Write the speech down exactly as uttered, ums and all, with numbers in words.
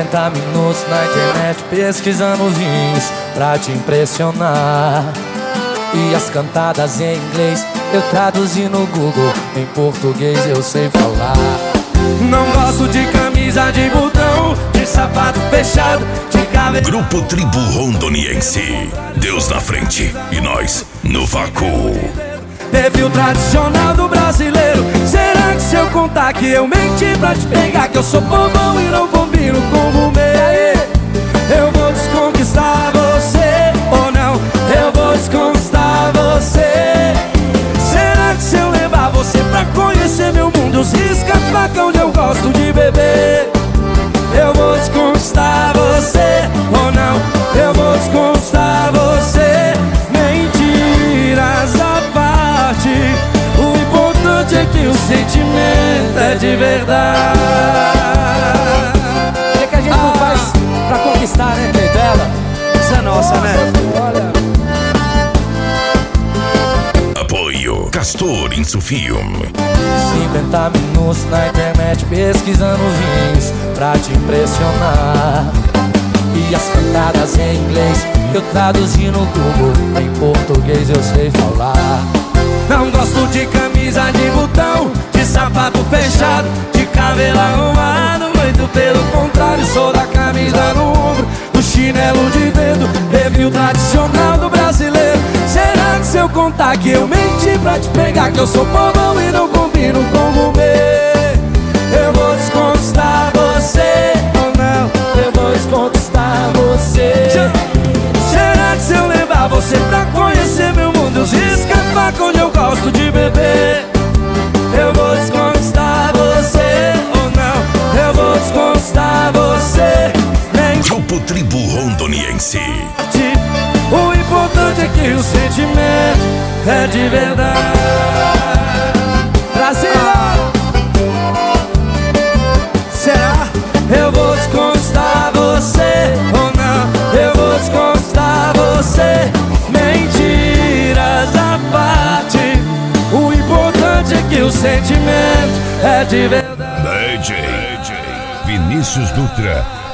cinquenta minutos na internet pesquisando vinhos pra te impressionar. E as cantadas em inglês eu traduzi no Google, em português eu sei falar. Não gosto de camisa de botão, de sapato fechado, de cabelo. Grupo Tribo Rondoniense, Deus na frente e nós no vácuo. Perfil tradicional do brasileiro. Será que se eu contar que eu menti pra te pegar, que eu sou bobão e não combino com Romê, eu vou desconquistar você ou não? Eu vou desconquistar você. Será que se eu levar você pra conhecer meu mundo, os risca-faca onde eu gosto de beber, eu vou desconquistar você ou não? Eu vou desconquistar você. Mentiras à parte, o importante é que o sentimento é de verdade. O que, é que a gente não faz pra conquistar, né, dela? Isso é nossa, né? Olha. Apoio Castor Insufilm. cinquenta minutos na internet pesquisando vinhos pra te impressionar. E as cantadas em inglês eu traduzi no Google, em português eu sei falar. Não gosto de camisa de botão, de sapato fechado, de cabelo arrumado, muito pelo contrário, sou da camisa no ombro, do chinelo de dedo, perfil tradicional do brasileiro. Será que se eu contar que eu menti pra te pegar, que eu sou bobão e não combino com Romê, eu vou desconquistar você ou não? Eu vou desconquistar você. Será que se eu levar você pra conhecer meu mundo, os risca-faca onde eu gosto de beber, eu vou desconquistar você ou não? Eu vou desconquistar você. Grupo Tribo Rondoniense. O importante é que o sentimento é de verdade. Brasil! Será? Eu vou desconquistar você ou não? Eu vou desconquistar você. Mentiras à parte, o importante é que o sentimento é de verdade. D J Vinícius Dutra